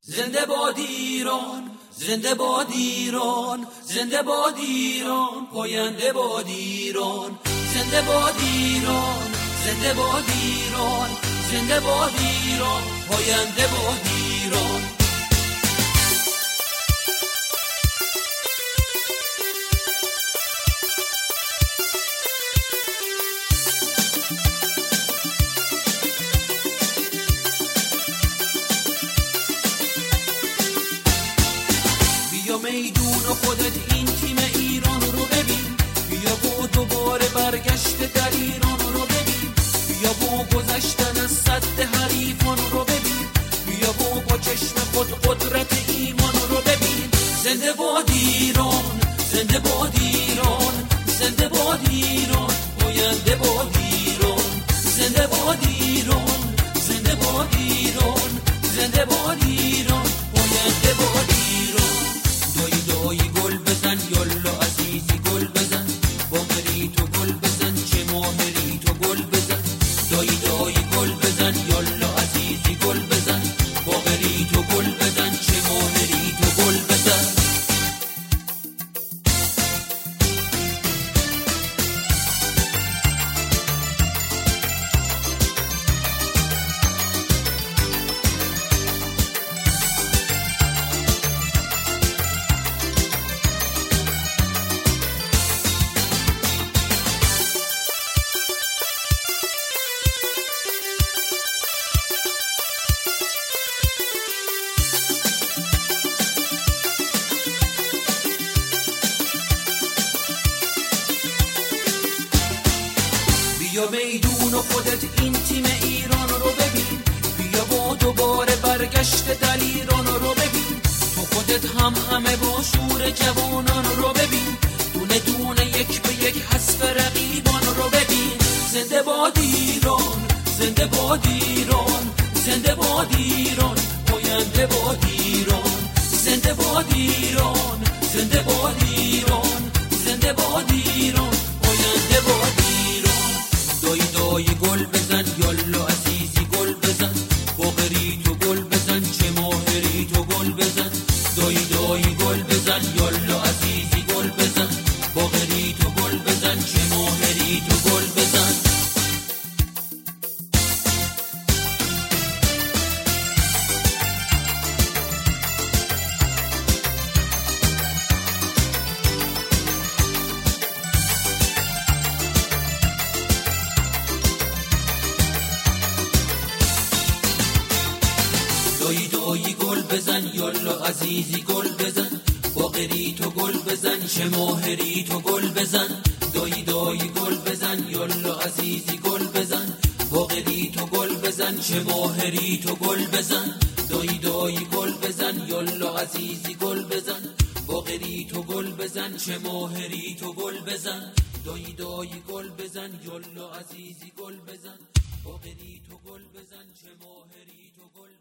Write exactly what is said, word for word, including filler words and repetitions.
زنده باد ایران، زنده باد ایران، زنده باد ایران، پاینده باد ایران. زنده باد ایران، زنده باد ایران، زنده باد ایران، پاینده باد ایران. بیا میدون خودت این تیم ایران رو ببین، بیا با دوباره برگشت در ایران رو ببین، بیا با گذشتن از سد حریفان رو ببین، بیا با با چشم خود قدرت ایمان رو ببین. زنده باد ایران، زنده باد ایران، زنده باد ایران، پاینده باد ایران. زنده باد ایران، زنده باد ایران، زنده باد ایران، پاینده باد ایران. دایی دایی گل بزن یالا عزیزی گل بزن، باقری تو گل بزن چه ماهری تو گل بزن. دایی دایی گل بزن یالا عزیزی گل بزن، باقری تو گل بزن چه ماهری تو گل بزن. بیا میدون خودت این تیم ایران رو ببین، بیا با دوباره برگشت در ایران رو ببین. تو خودت هم همه با شور جوانان رو ببین، دونه دونه یک به یک حذف رقیبان رو ببین. زنده باد ایران، زنده باد ایران، زنده باد ایران، پاینده باد ایران. زنده باد ایران، زنده باد ایران، زنده باد ایران، پاینده باد ایران. دایی دایی گل بزن یالا عزیزی گل بزن، باقری تو گل بزن چه ماهری تو گل بزن. دایی دایی گل بزن یالا عزیزی گل بزن، باقری تو گل بزن چه ماهری تو گل بزن. دایی دایی گل بزن یالا عزیزی گل بزن، باقری تو گل بزن چه ماهری تو گل بزن. دایی دایی گل بزن یالا عزیزی گل بزن، باقری تو گل بزن چه ماهری تو گل بزن. دایی دایی گل بزن یالا عزیزی گل بزن، باقری تو گل بزن چه ماهری تو گل بزن. دایی دایی گل بزن یالا عزیزی گل بزن، باقری تو گل بزن چه ماهری تو گل